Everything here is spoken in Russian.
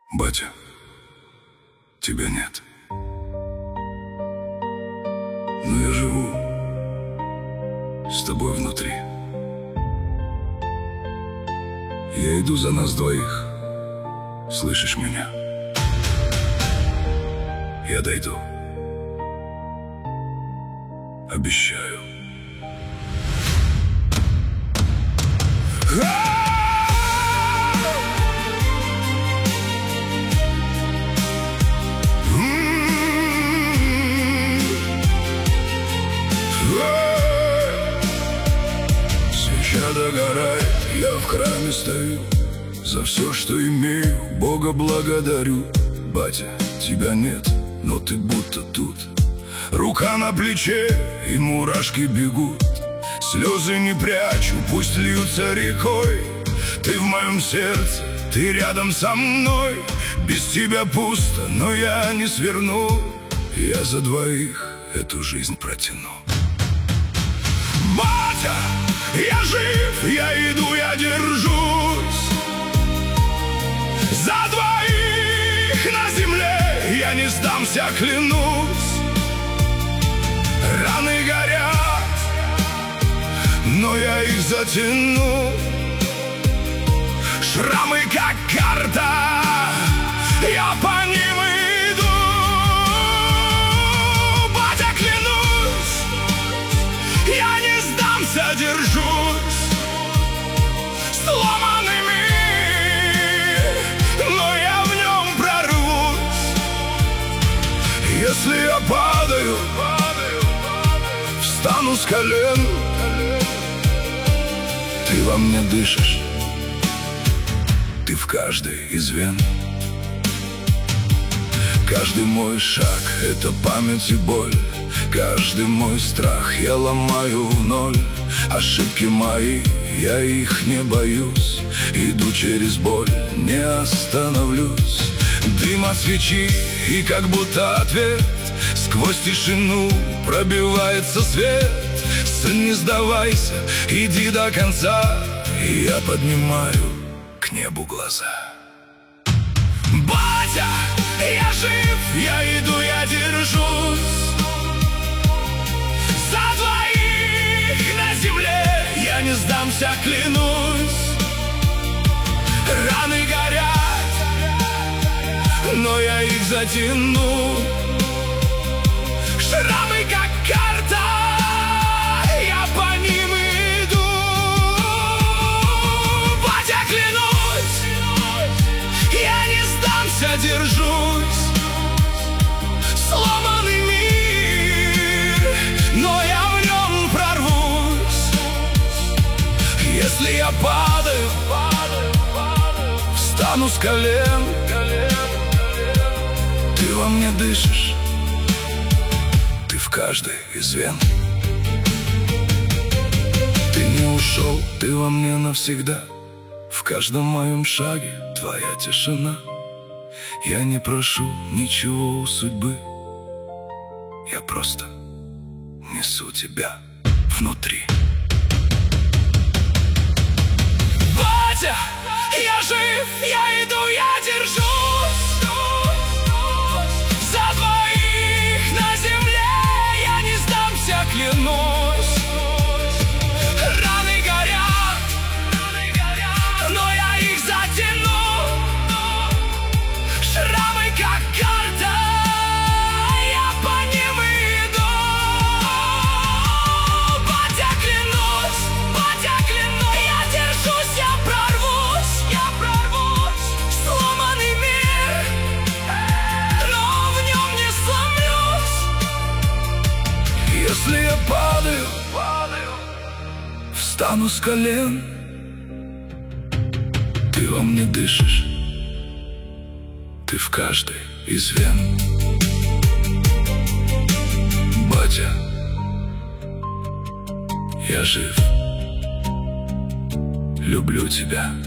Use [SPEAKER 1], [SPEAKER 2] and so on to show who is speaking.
[SPEAKER 1] Батя, тебя нет. Но я живу с тобой внутри. Я иду за нас двоих. Слышишь меня? Я дойду. Обещаю. Свеча догорает, я в храме стою. За все, что имею, Бога благодарю. Батя, тебя нет, но ты будто тут. Рука на плече, и мурашки бегут. Слезы не прячу, пусть льются рекой. Ты в моем сердце, ты рядом со мной. Без тебя пусто, но я не сверну. Я за двоих эту жизнь протяну. Батя, я жив, я иду, я держусь. За двоих на земле я не сдамся, клянусь. Раны горят, но я их затяну. Шрамы как карта, я по ним иду. Батя, клянусь, я не сдамся, держусь. Сломанный мир, но я в нем прорвусь. Если я падаю, встану с колен. Ты во мне дышишь, ты в каждой из вен. Каждый мой шаг — это память и боль. Каждый мой страх я ломаю в ноль. Ошибки мои, я их не боюсь. Иду через боль, не остановлюсь. Дым от свечи и как будто ответ. Сквозь тишину пробивается свет. Сын, не сдавайся, иди до конца. И я поднимаю к небу глаза. Батя, я жив, я иду, я держусь. За двоих на земле я не сдамся, клянусь. Раны горят, но я их затяну. Шрамы как карта, я по ним иду. Батя, клянусь, я не сдамся, держусь. Сломанный мир, но я в нем прорвусь. Если я падаю, встану с колен. Ты во мне дышишь, ты в каждой из вен. Ты не ушел, ты во мне навсегда. В каждом моем шаге твоя тишина. Я не прошу ничего у судьбы. Я просто несу тебя внутри. Батя, я жив, я иду, я держусь. За двоих на земле я не сдамся, клянусь. Раны горят, но я их затяну. Шрамы как карта, я по ним иду. Батя, клянусь, я держусь, я прорвусь. Сломанный мир, но в нем не сломлюсь. Если я падаю, встану с колен. Ты во мне дышишь, ты в каждой из вен. Батя, я жив, люблю тебя.